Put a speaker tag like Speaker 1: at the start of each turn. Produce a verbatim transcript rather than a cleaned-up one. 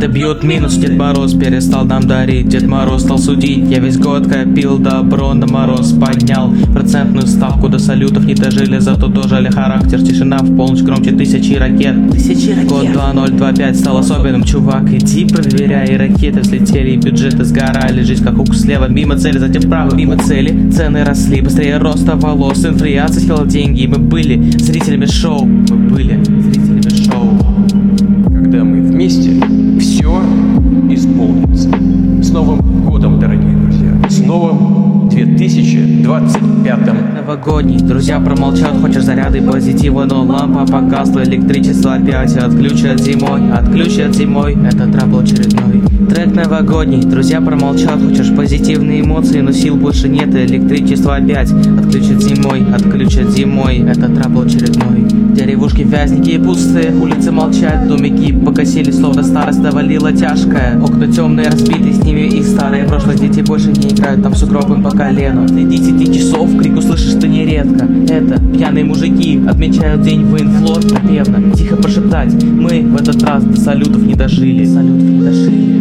Speaker 1: Проценты бьют минус, Дед Мороз перестал нам дарить, Дед Мороз стал судить. Я весь год копил добро, на мороз поднял процентную ставку, до салютов не дожили, зато дожили характер. Тишина в полночь громче тысячи ракет. Тысячи ракет. Год два ноль два пять стал особенным, чувак, иди проверяй. Ракеты взлетели, и бюджеты сгорали, жизнь как укус слева, мимо цели, затем вправо, мимо цели. Цены росли быстрее роста волос, инфляция съела деньги, и мы были зрителями шоу. Мы были зрителями шоу.
Speaker 2: Когда мы вместе, все исполнится. С Новым годом, дорогие друзья! С новым две тысячи двадцать пятым.
Speaker 1: Новогодний, друзья промолчат, хочешь заряды позитива, но лампа погасла, электричество опять отключат зимой, отключат зимой, это трабл очередной. Трек новогодний, друзья промолчат, хочешь позитивные эмоции, но сил больше нет, электричество опять отключат зимой, отключат зимой, это трабл очередной. Деревушки вязники и пустые, улицы молчат, домики покосили, словно старость довалила тяжкая. Окна темные, разбитые, с ними их старые прошлое, дети больше не играют, там сугробы по колено. После десяти часов крик услышишь ты нередко, это пьяные мужики отмечают день военфлот, напевно, тихо прошептать, мы в этот раз до салютов не дожили, салютов не дожили.